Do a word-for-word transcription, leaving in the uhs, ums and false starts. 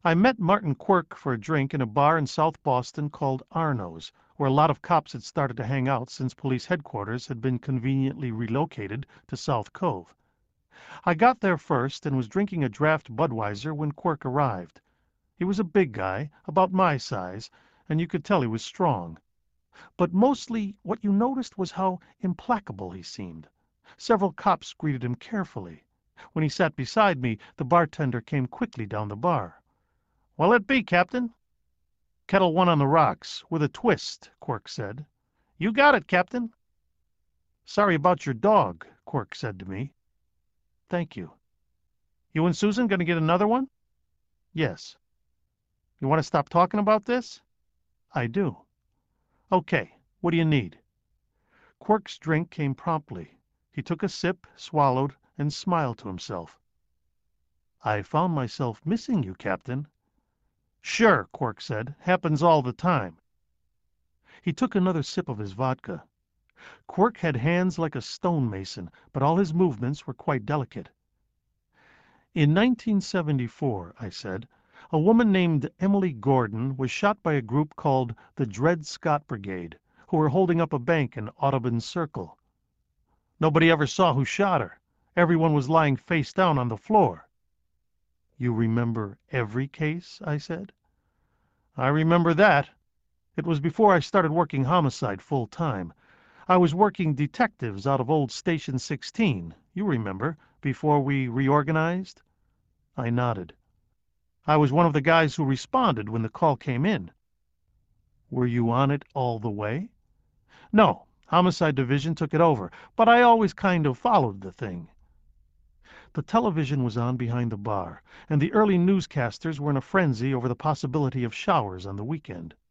I met Martin Quirk for a drink in a bar in South Boston called Arno's, where a lot of cops had started to hang out since police headquarters had been conveniently relocated to South Cove. I got there first and was drinking a draft Budweiser when Quirk arrived. He was a big guy, about my size, and you could tell he was strong. But mostly what you noticed was how implacable he seemed. Several cops greeted him carefully. When he sat beside me, the bartender came quickly down the bar. "What'll it be, Captain?" "Kettle one on the rocks, with a twist," Quirk said. "You got it, Captain." "Sorry about your dog," Quirk said to me. "Thank you." "You and Susan gonna get another one?" "Yes." "You want to stop talking about this?" "I do." "Okay. What do you need?" Quirk's drink came promptly. He took a sip, swallowed, and smiled to himself. "I found myself missing you, Captain." "Sure," Quirk said. "Happens all the time." He took another sip of his vodka. Quirk had hands like a stonemason, but all his movements were quite delicate. "In nineteen seventy-four," I said, "a woman named Emily Gordon was shot by a group called the Dred Scott Brigade, who were holding up a bank in Audubon Circle. Nobody ever saw who shot her. Everyone was lying face down on the floor." "You remember every case?" I said. "I remember that. It was before I started working homicide full time. I was working detectives out of old Station sixteen, you remember, before we reorganized?" I nodded. "I was one of the guys who responded when the call came in." "Were you on it all the way?" "No. Homicide Division took it over, but I always kind of followed the thing." The television was on behind the bar, and the early newscasters were in a frenzy over the possibility of showers on the weekend.